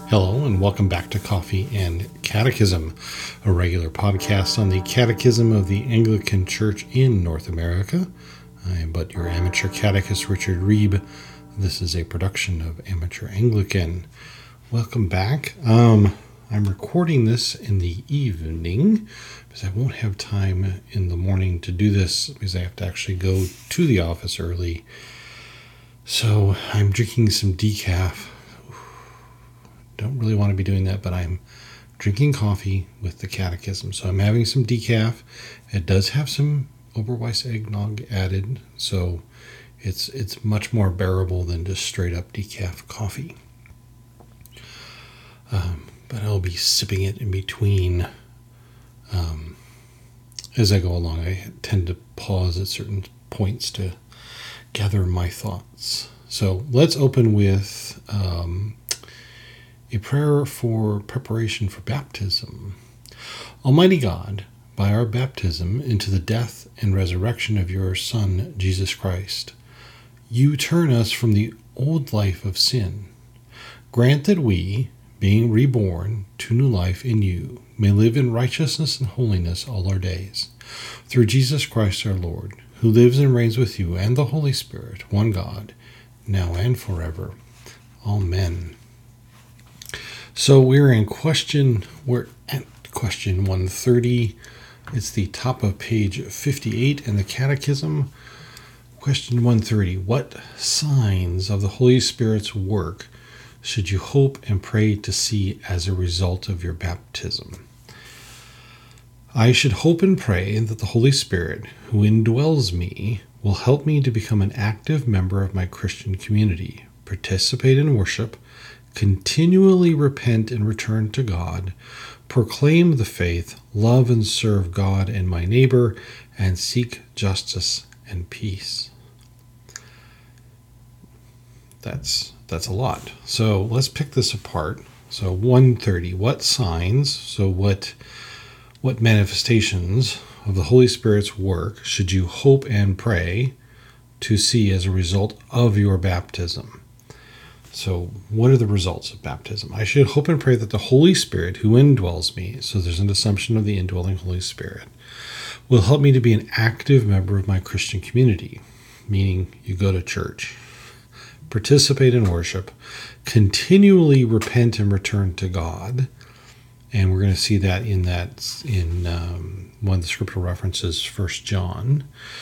Hello, and welcome back to Coffee and Catechism, a regular podcast on the Catechism of the Anglican Church in North America. I am but your amateur catechist, Richard Reeb. This is a production of Amateur Anglican. Welcome back. I'm recording this in the evening because I won't have time in the morning to do this because I have to actually go to the office early. So I'm drinking some decaf. Don't really want to be doing that, but I'm drinking coffee with the catechism. So I'm having some decaf. It does have some Oberweis eggnog added, so it's much more bearable than just straight up decaf coffee. But I'll be sipping it in between as I go along. I tend to pause at certain points to gather my thoughts. So let's open with a prayer for preparation for baptism. Almighty God, by our baptism into the death and resurrection of your Son, Jesus Christ, you turn us from the old life of sin. Grant that we, being reborn to new life in you, may live in righteousness and holiness all our days. Through Jesus Christ our Lord, who lives and reigns with you and the Holy Spirit, one God, now and forever. Amen. So we're at question 130. It's the top of page 58 in the Catechism. Question 130. What signs of the Holy Spirit's work should you hope and pray to see as a result of your baptism? I should hope and pray that the Holy Spirit, who indwells me, will help me to become an active member of my Christian community, participate in worship, continually repent and return to God, proclaim the faith, love and serve God and my neighbor, and seek justice and peace. That's a lot. So let's pick this apart. So 130, what signs, so what manifestations of the Holy Spirit's work should you hope and pray to see as a result of your baptism? So what are the results of baptism? I should hope and pray that the Holy Spirit who indwells me, so there's an assumption of the indwelling Holy Spirit, will help me to be an active member of my Christian community, meaning you go to church, participate in worship, continually repent and return to God. And we're going to see that in one of the scriptural references, 1 John.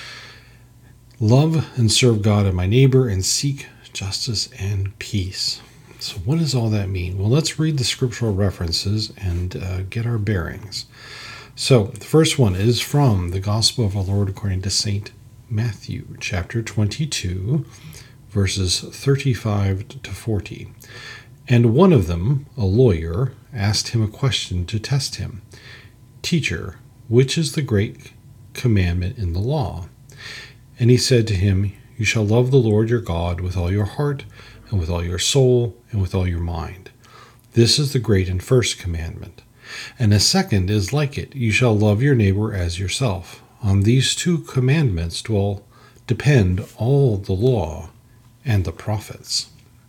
Love and serve God and my neighbor and seek justice and peace. So what does all that mean? Well, let's read the scriptural references and get our bearings. So the first one is from the Gospel of our Lord according to St. Matthew, chapter 22, verses 35 to 40. And one of them, a lawyer, asked him a question to test him. Teacher, which is the great commandment in the law? And he said to him, you shall love the Lord your God with all your heart, and with all your soul, and with all your mind. This is the great and first commandment. And a second is like it. You shall love your neighbor as yourself. On these two commandments depend all the law and the prophets.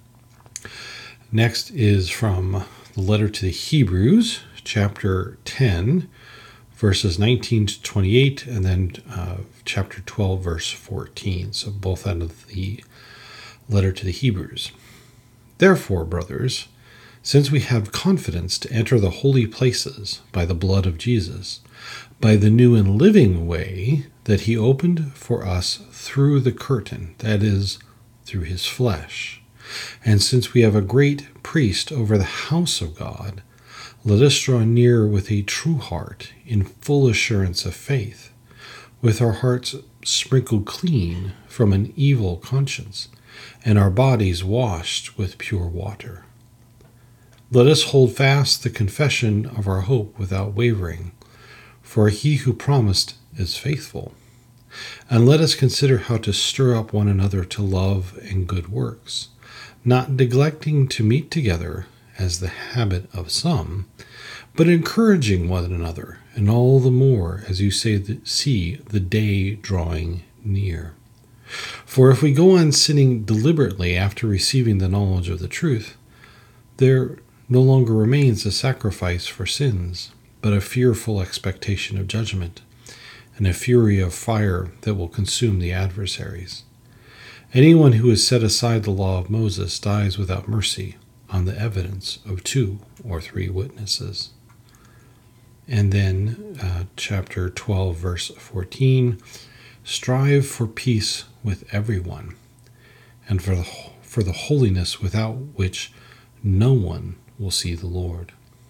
Next is from the letter to the Hebrews, chapter 10, verses 19 to 28, and then chapter 12, verse 14. So both out of the letter to the Hebrews. Therefore, brothers, since we have confidence to enter the holy places by the blood of Jesus, by the new and living way that he opened for us through the curtain, that is, through his flesh, and since we have a great priest over the house of God, let us draw near with a true heart, in full assurance of faith, with our hearts sprinkled clean from an evil conscience, and our bodies washed with pure water. Let us hold fast the confession of our hope without wavering, for he who promised is faithful. And let us consider how to stir up one another to love and good works, not neglecting to meet together, as the habit of some, but encouraging one another, and all the more as you see the day drawing near. For if we go on sinning deliberately after receiving the knowledge of the truth, there no longer remains a sacrifice for sins, but a fearful expectation of judgment, and a fury of fire that will consume the adversaries. Anyone who has set aside the law of Moses dies without mercy on the evidence of 2 or 3 witnesses. And then chapter 12, verse 14, strive for peace with everyone, and for the holiness without which no one will see the Lord.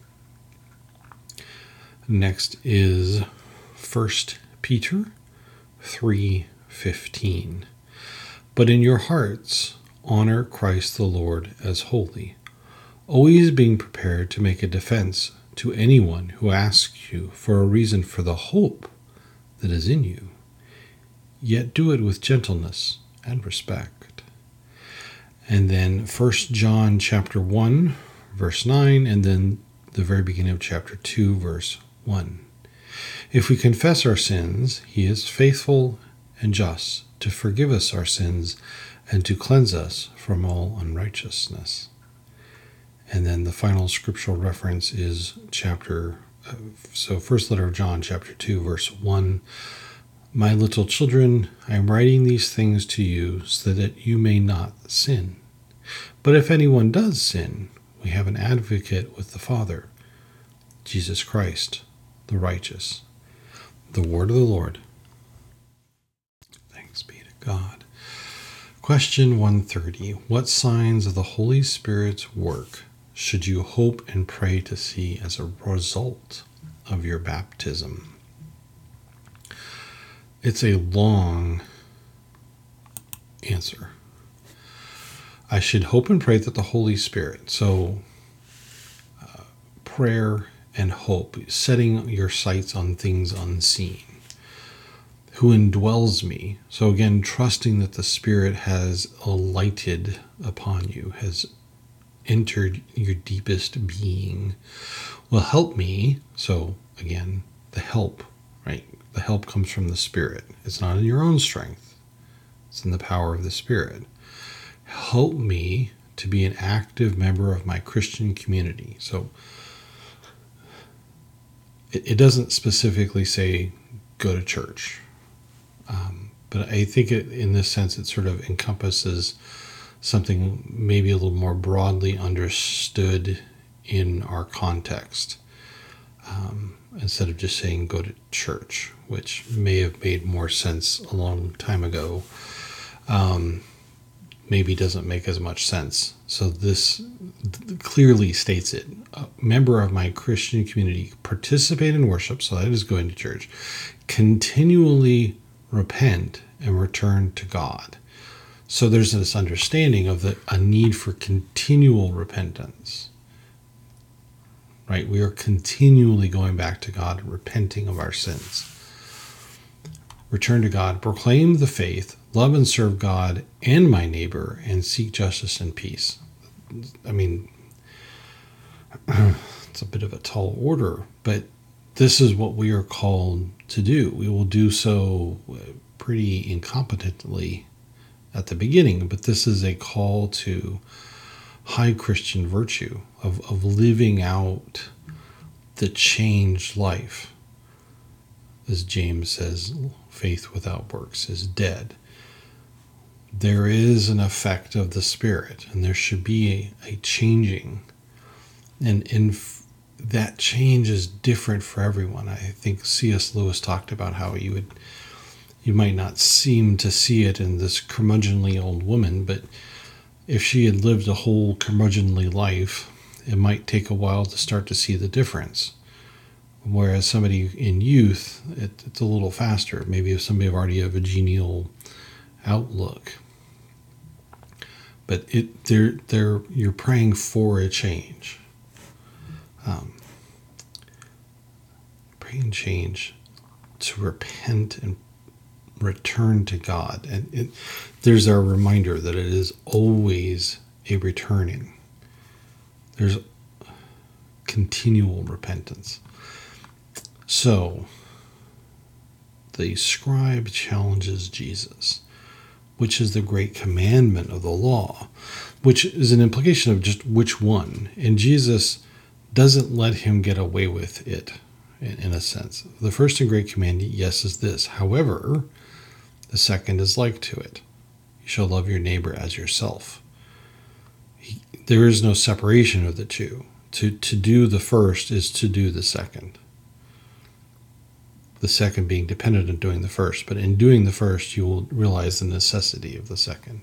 Next is 1 Peter 3:15. But in your hearts honor Christ the Lord as holy, always being prepared to make a defense to anyone who asks you for a reason for the hope that is in you, yet do it with gentleness and respect. And then 1 John chapter 1, verse 9, and then the very beginning of chapter 2, verse 1. If we confess our sins, he is faithful and just to forgive us our sins and to cleanse us from all unrighteousness. And then the final scriptural reference is first letter of John, chapter 2, verse 1. My little children, I am writing these things to you so that you may not sin. But if anyone does sin, we have an advocate with the Father, Jesus Christ, the righteous. The word of the Lord. Thanks be to God. Question 130. What signs of the Holy Spirit's work should you hope and pray to see as a result of your baptism? It's a long answer. I should hope and pray that the Holy Spirit, prayer and hope, setting your sights on things unseen, who indwells me. So again, trusting that the Spirit has alighted upon you, has entered your deepest being, will help me. So again, the help, right? The help comes from the Spirit. It's not in your own strength. It's in the power of the Spirit. Help me to be an active member of my Christian community. So it doesn't specifically say go to church. But I think in this sense, it sort of encompasses something maybe a little more broadly understood in our context, instead of just saying go to church, which may have made more sense a long time ago. Maybe doesn't make as much sense. So this clearly states it. A member of my Christian community, participate in worship, so that is going to church, continually repent and return to God. So there's this understanding of a need for continual repentance, right? We are continually going back to God and repenting of our sins. Return to God, proclaim the faith, love and serve God and my neighbor, and seek justice and peace. I mean, it's a bit of a tall order, but this is what we are called to do. We will do so pretty incompetently at the beginning, but this is a call to high Christian virtue of living out the changed life. As James says, faith without works is dead. There is an effect of the Spirit, and there should be a changing. And that change is different for everyone. I think C.S. Lewis talked about how you might not seem to see it in this curmudgeonly old woman, but if she had lived a whole curmudgeonly life, it might take a while to start to see the difference. Whereas somebody in youth, it's a little faster. Maybe if somebody already have a genial outlook. But you're praying for a change. Praying change to repent and return to God. And there's a reminder that it is always a returning. There's continual repentance. So, the scribe challenges Jesus. which is the great commandment of the law, which is an implication of just which one. And Jesus doesn't let him get away with it, in a sense. The first and great commandment, yes, is this. However, the second is like to it. You shall love your neighbor as yourself. There is no separation of the two. To do the first is to do the second. The second being dependent on doing the first. But in doing the first, you will realize the necessity of the second.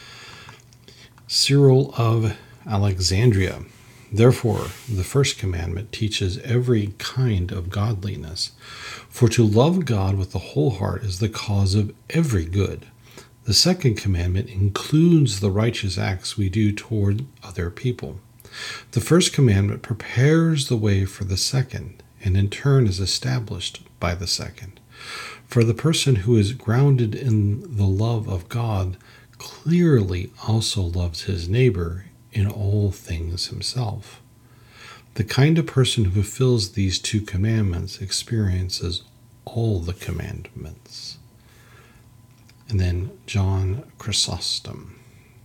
Cyril of Alexandria. Therefore, the first commandment teaches every kind of godliness. For to love God with the whole heart is the cause of every good. The second commandment includes the righteous acts we do toward other people. The first commandment prepares the way for the second, and in turn is established by the second. For the person who is grounded in the love of God clearly also loves his neighbor in all things himself. The kind of person who fulfills these two commandments experiences all the commandments. And then John Chrysostom.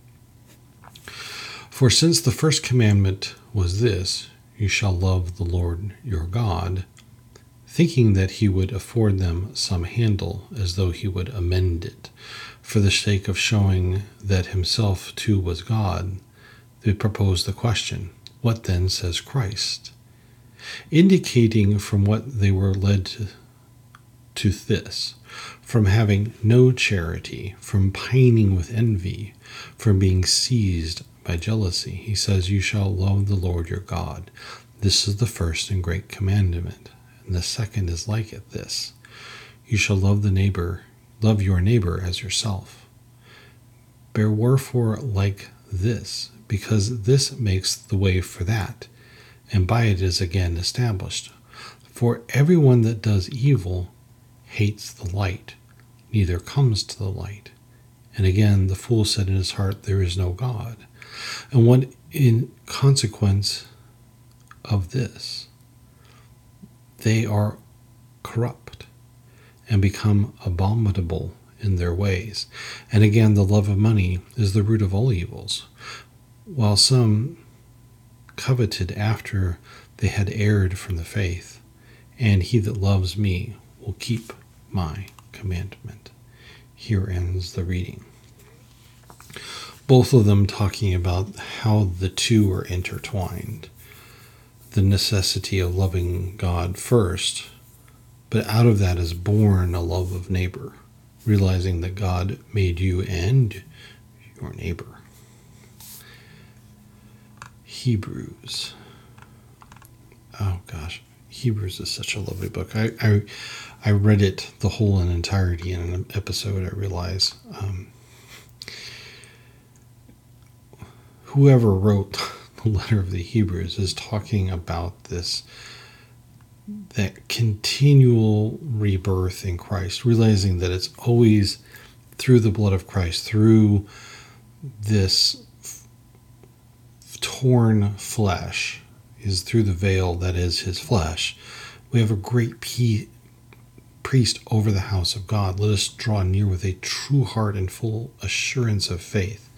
For since the first commandment was this, you shall love the Lord your God, thinking that he would afford them some handle, as though he would amend it, for the sake of showing that himself too was God, they proposed the question, what then says Christ? Indicating from what they were led to this, from having no charity, from pining with envy, from being seized by jealousy. He says, you shall love the Lord your God. This is the first and great commandment. And the second is like it, this. You shall love your neighbor as yourself. Bear wherefore like this, because this makes the way for that, and by it is again established. For everyone that does evil hates the light, neither comes to the light. And again, the fool said in his heart, there is no God. And what in consequence of this, they are corrupt and become abominable in their ways. And again, the love of money is the root of all evils. While some coveted after they had erred from the faith, and he that loves me will keep my commandment. Here ends the reading. Both of them talking about how the two are intertwined. The necessity of loving God first, but out of that is born a love of neighbor, realizing that God made you and your neighbor. Hebrews. Oh gosh, Hebrews is such a lovely book. I read it the whole in entirety in an episode, I realize. Whoever wrote the letter of the Hebrews is talking about that continual rebirth in Christ, realizing that it's always through the blood of Christ, through this torn flesh, is through the veil that is his flesh. We have a great priest over the house of God. Let us draw near with a true heart and full assurance of faith.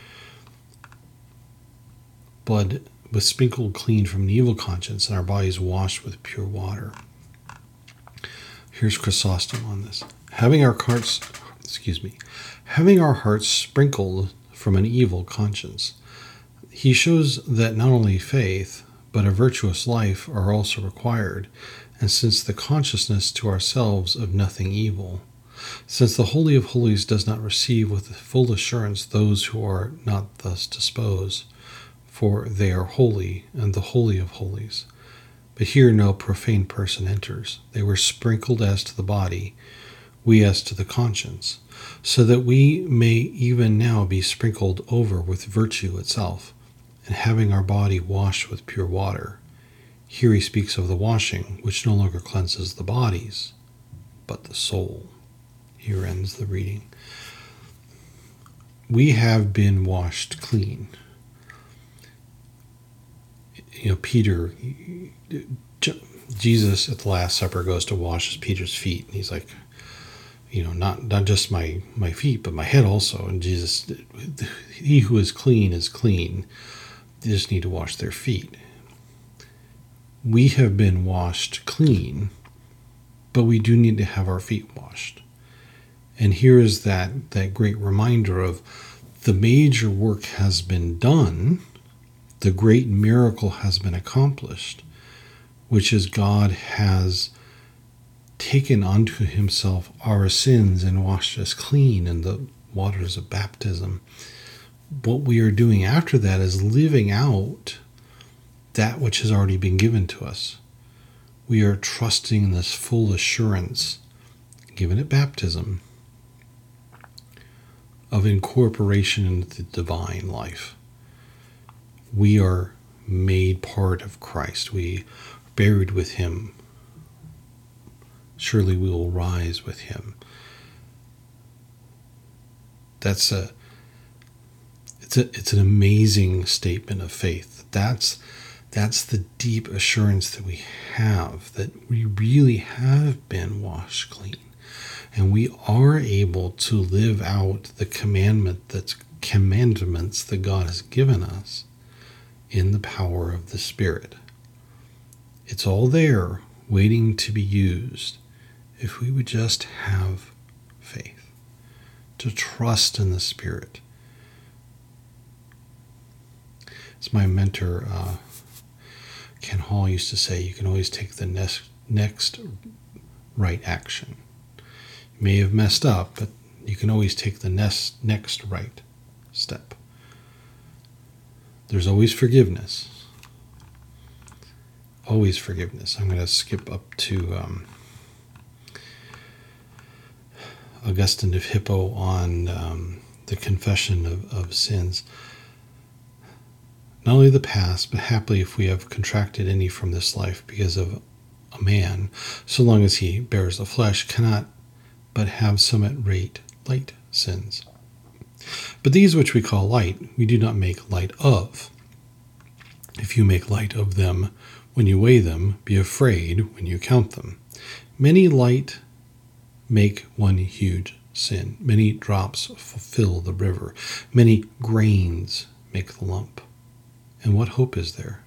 Blood was sprinkled clean from an evil conscience, and our bodies washed with pure water. Here's Chrysostom on this. Having our hearts sprinkled from an evil conscience. He shows that not only faith, but a virtuous life are also required, and since the consciousness to ourselves of nothing evil, since the Holy of Holies does not receive with full assurance those who are not thus disposed, for they are holy and the Holy of Holies. But here no profane person enters. They were sprinkled as to the body, we as to the conscience, so that we may even now be sprinkled over with virtue itself, and having our body washed with pure water. Here he speaks of the washing, which no longer cleanses the bodies, but the soul. Here ends the reading. We have been washed clean. Peter, Jesus at the Last Supper goes to wash Peter's feet, and he's like, not just my feet, but my head also. And Jesus, he who is clean is clean. They just need to wash their feet. We have been washed clean, but we do need to have our feet washed. And here is that great reminder of the major work has been done, the great miracle has been accomplished, which is God has taken unto himself our sins and washed us clean in the waters of baptism. What we are doing after that is living out that which has already been given to us. We are trusting this full assurance given at baptism of incorporation into the divine life. We are made part of Christ. We are buried with him. Surely we will rise with him. It's an amazing statement of faith. That's the deep assurance that we have, that we really have been washed clean. And we are able to live out the commandments that God has given us in the power of the Spirit. It's all there, waiting to be used, if we would just have faith, to trust in the Spirit. As my mentor, Ken Hall, used to say, you can always take the next right action. You may have messed up, but you can always take the next right step. There's always forgiveness. Always forgiveness. I'm going to skip up to Augustine of Hippo on the confession of sins. Not only the past, but haply if we have contracted any from this life, because of a man, so long as he bears the flesh, cannot but have some at rate light sins. But these which we call light, we do not make light of. If you make light of them when you weigh them, be afraid when you count them. Many light make one huge sin. Many drops fill the river. Many grains make the lump. And what hope is there?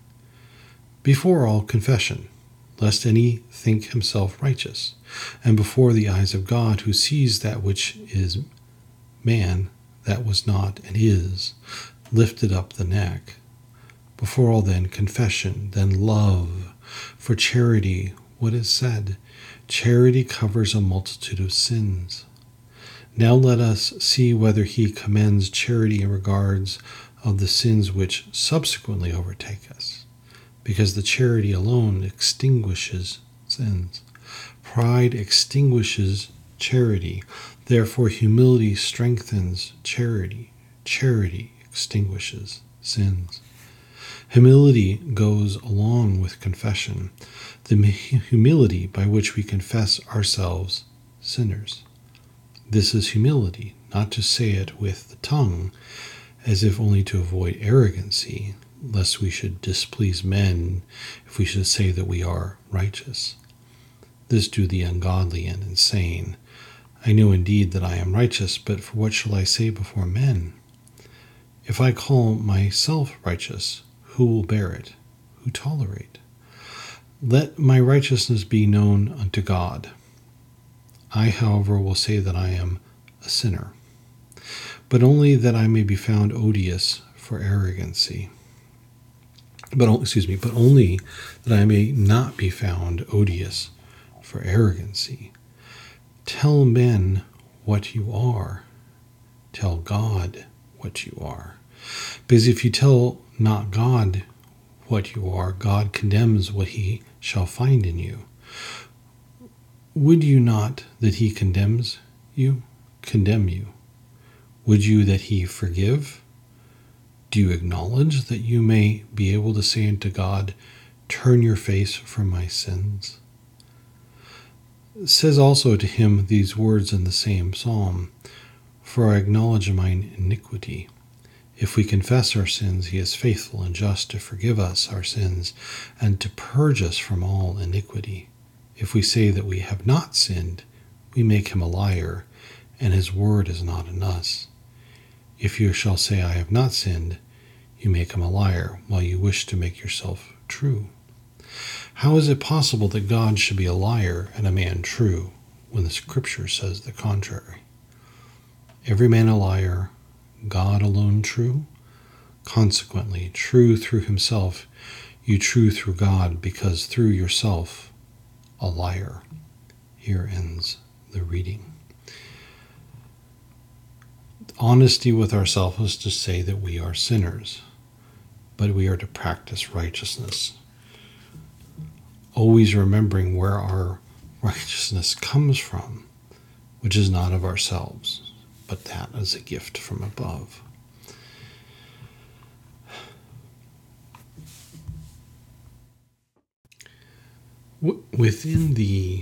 Before all, confession, lest any think himself righteous, and before the eyes of God, who sees that which is man, that was not and is, lifted up the neck. Before all, then, confession, then love. For charity, what is said? Charity covers a multitude of sins. Now let us see whether he commends charity in regards of the sins which subsequently overtake us, because the charity alone extinguishes sins. Pride extinguishes charity. Therefore, humility strengthens charity. Charity extinguishes sins. Humility goes along with confession, the humility by which we confess ourselves sinners. This is humility, not to say it with the tongue, as if only to avoid arrogancy, lest we should displease men if we should say that we are righteous. This do the ungodly and insane. I know indeed that I am righteous, but for what shall I say before men? If I call myself righteous, who will bear it? Who tolerate? Let my righteousness be known unto God. I, however, will say that I am a sinner, but only that I may be found odious for arrogancy. But only that I may not be found odious for arrogancy. Tell men what you are. Tell God what you are. Because if you tell not God what you are, God condemns what he shall find in you. Would you not that he condemn you? Would you that he forgive? Do you acknowledge that you may be able to say unto God, turn your face from my sins? It says also to him these words in the same psalm, for I acknowledge mine iniquity. If we confess our sins, he is faithful and just to forgive us our sins and to purge us from all iniquity. If we say that we have not sinned, we make him a liar, and his word is not in us. If you shall say, I have not sinned, you make him a liar, while you wish to make yourself true. How is it possible that God should be a liar and a man true, when the Scripture says the contrary? Every man a liar, God alone true? Consequently, true through himself, you true through God, because through yourself, a liar. Here ends the reading. Honesty with ourselves is to say that we are sinners, but we are to practice righteousness. Always remembering where our righteousness comes from, which is not of ourselves, but that is a gift from above. Within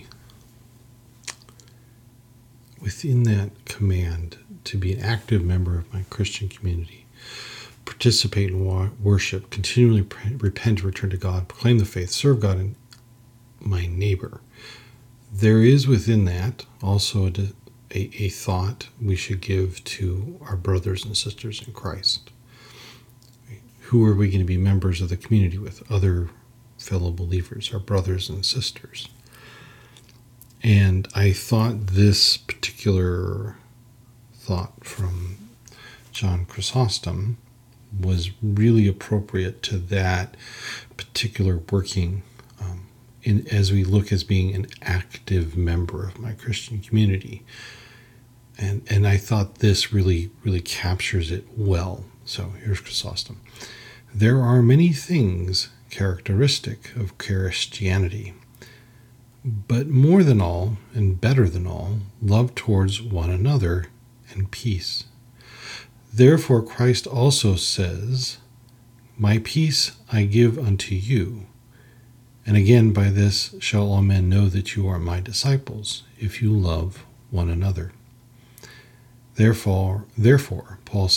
that command to be an active member of my Christian community, participate in worship, continually repent, return to God, proclaim the faith, serve God and my neighbor, there is within that also a thought we should give to our brothers and sisters in Christ. Who are we going to be members of the community with? Other fellow believers, our brothers and sisters. And I thought this particular thought from John Chrysostom was really appropriate to that particular working as we look as being an active member of my Christian community. And I thought this really, really captures it well. So here's Chrysostom. There are many things characteristic of Christianity, but more than all, and better than all, love towards one another and peace. Therefore Christ also says, My peace I give unto you. And again, by this shall all men know that you are my disciples, if you love one another. Therefore, Paul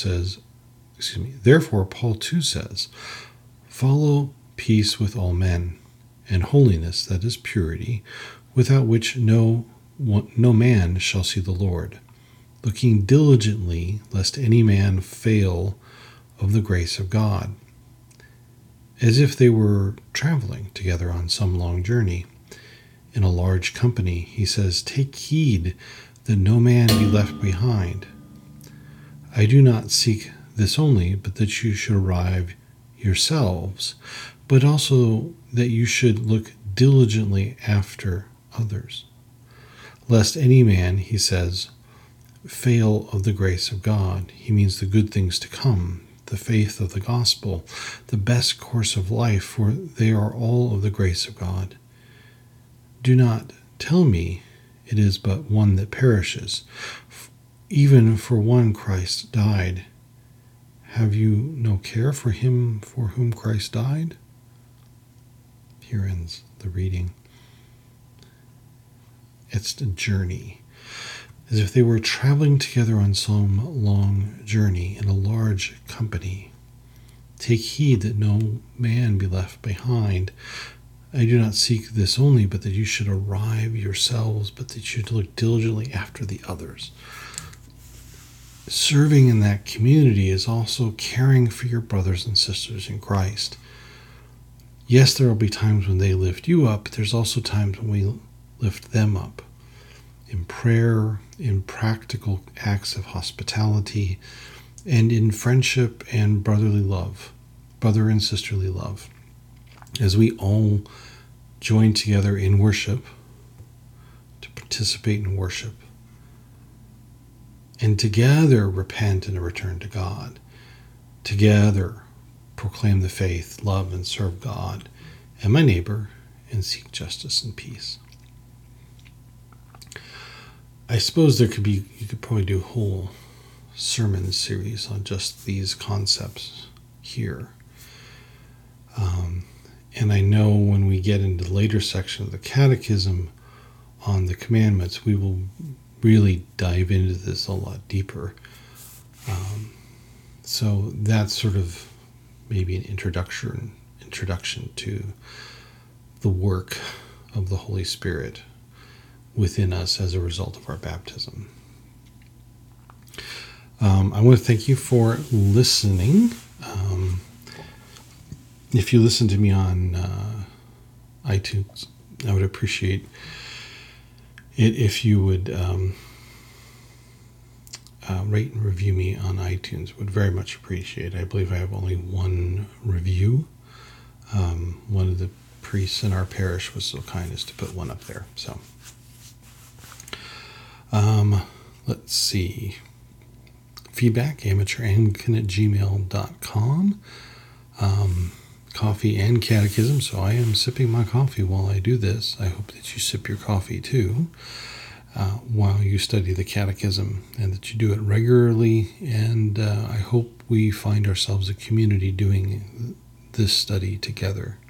too says, follow peace with all men, and holiness, that is purity, without which no man shall see the Lord, looking diligently lest any man fail of the grace of God. As if they were traveling together on some long journey. In a large company, he says, take heed that no man be left behind. I do not seek this only, but that you should arrive yourselves, but also that you should look diligently after others. Lest any man, he says, fail of the grace of God. He means the good things to come, the faith of the gospel, the best course of life, for they are all of the grace of God. Do not tell me it is but one that perishes. Even for one Christ died. Have you no care for him for whom Christ died? Here ends the reading. It's a journey. As if they were traveling together on some long journey in a large company. Take heed that no man be left behind. I do not seek this only, but that you should arrive yourselves, but that you should look diligently after the others. Serving in that community is also caring for your brothers and sisters in Christ. Yes, there will be times when they lift you up, but there's also times when we lift them up. In prayer, in practical acts of hospitality, and in friendship and brotherly love, brother and sisterly love, as we all join together in worship, to participate in worship, and together repent and return to God, together proclaim the faith, love and serve God and my neighbor, and seek justice and peace. I suppose you could probably do a whole sermon series on just these concepts here. And I know when we get into the later section of the Catechism on the commandments, we will really dive into this a lot deeper. So that's sort of maybe an introduction to the work of the Holy Spirit within us as a result of our baptism. I want to thank you for listening. If you listen to me on iTunes, I would appreciate it if you would rate and review me on iTunes. Would very much appreciate it. I believe I have only one review. One of the priests in our parish was so kind as to put one up there. So, let's see. Feedback, amateuranglican@gmail.com. Coffee and catechism. So I am sipping my coffee while I do this. I hope that you sip your coffee too while you study the catechism, and that you do it regularly. And I hope we find ourselves a community doing this study together.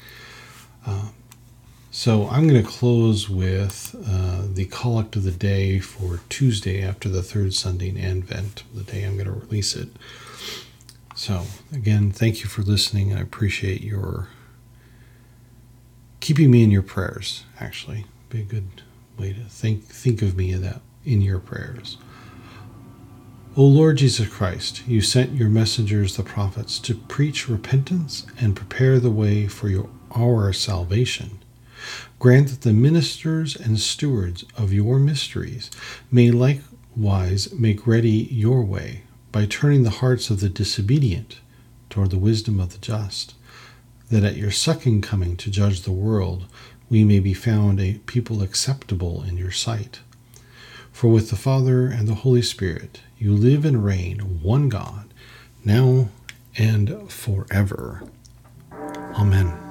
So I'm going to close with the collect of the day for Tuesday after the third Sunday in Advent, the day I'm going to release it. So again, thank you for listening. I appreciate your keeping me in your prayers. Actually, be a good way to think of me in your prayers. O Lord Jesus Christ, you sent your messengers, the prophets, to preach repentance and prepare the way for our salvation. Grant that the ministers and stewards of your mysteries may likewise make ready your way by turning the hearts of the disobedient toward the wisdom of the just, that at your second coming to judge the world we may be found a people acceptable in your sight. For with the Father and the Holy Spirit you live and reign, one God, now and forever. Amen.